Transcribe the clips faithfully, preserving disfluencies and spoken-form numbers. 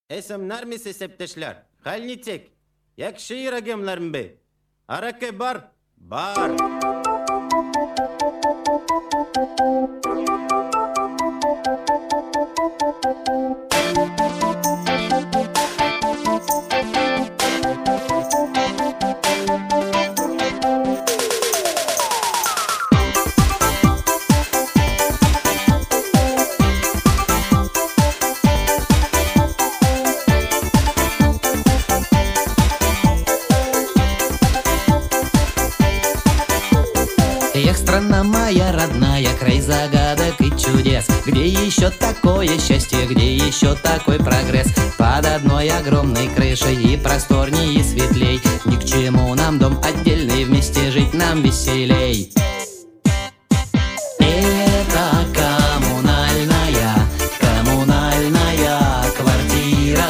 Esimler mi sesepteşler? Halnitek. Yakşı yiragemlerim be. Arake bar. Bar. Эх, страна моя родная, край загадок и чудес. Где еще такое счастье, где еще такой прогресс? Под одной огромной крышей и просторней, и светлей. Ни к чему нам дом отдельный, вместе жить нам веселей. Это коммунальная, коммунальная квартира.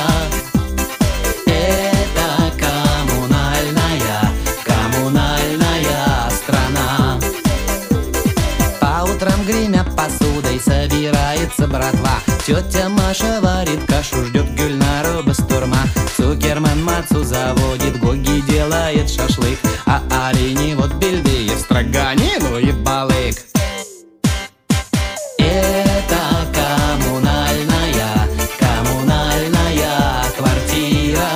Это коммунальная, коммунальная страна. По утрам гремя посудой собирается братва. Тетя Маша варит кашу, ждет Гюльнару бастурма. Цукерман мацу заводит, Гоги делает шашлык, а олени вот бельдеев строганину и балык. Это коммунальная, коммунальная квартира.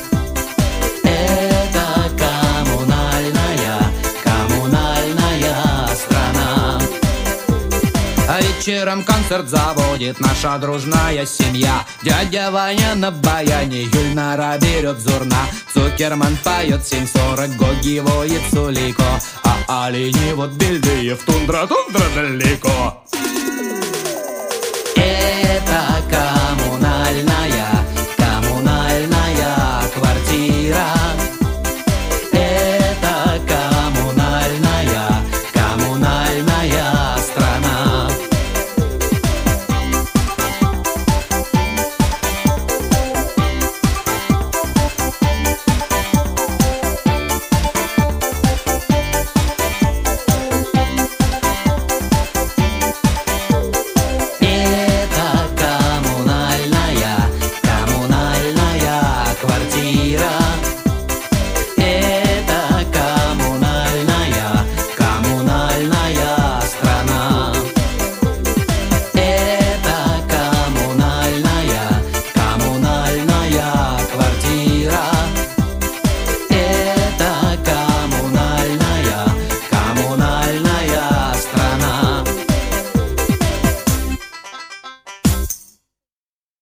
Это коммунальная, коммунальная страна. А вечером концерт заводит наша дружная семья. Дядя Ваня на баяне, Гюльнара берет зурна. Цукерман поет семь сорок, Гоги воет сулико, а олени вот бельдеев тундра, тундра далеко. Это